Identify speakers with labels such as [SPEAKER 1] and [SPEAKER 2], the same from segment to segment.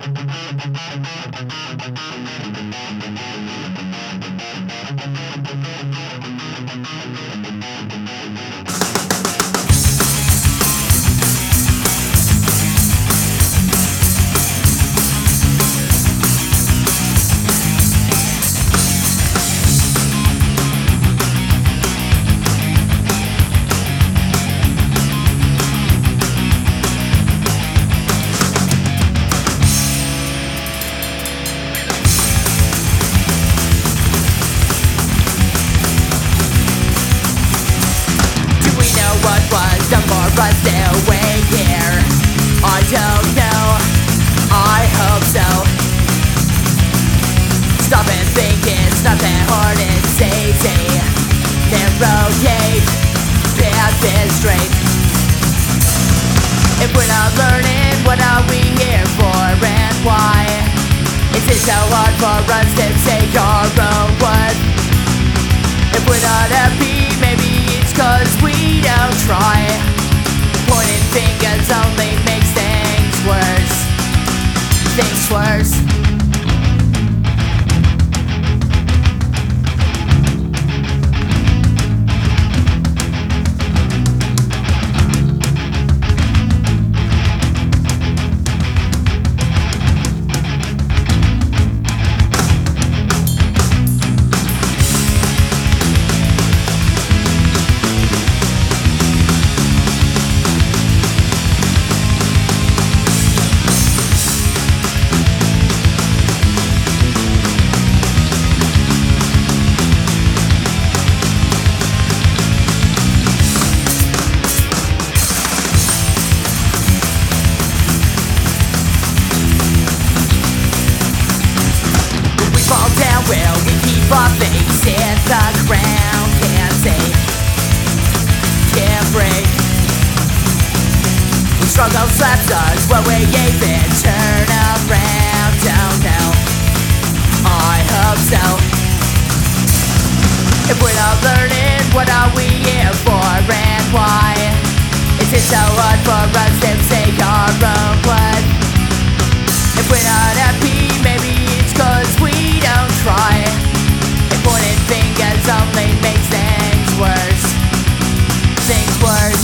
[SPEAKER 1] Done for us till we're here. I don't know, I hope so. Stop and think, it's not that hard, it's easy. Narrowgate, path is straight. If we're not learning, what are we here for and why? Is it so hard for us to take our own worth? If we're not happy, maybe it's cause we don't try. Pointing fingers only makes things worse. Things worse. Will we keep our face in the ground? Can't say, can't break. The struggle slaps us, will we even turn around? Don't know, I hope so. If we're not learning, what are we here for and why? Is it so hard for us to take our own blood? If we're not happy, maybe it's cause we don't try. And pointing fingers only makes things worse. Things worse.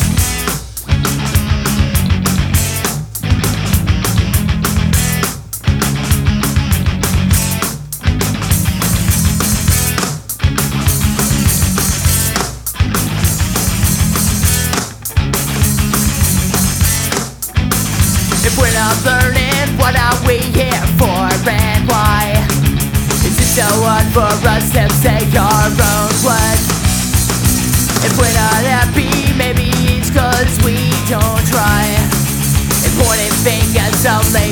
[SPEAKER 1] If we're not learning, what are we here for and why? Is it so hard for us to take our own blood? If we're not happy, maybe it's cause we don't try. And pointing fingers only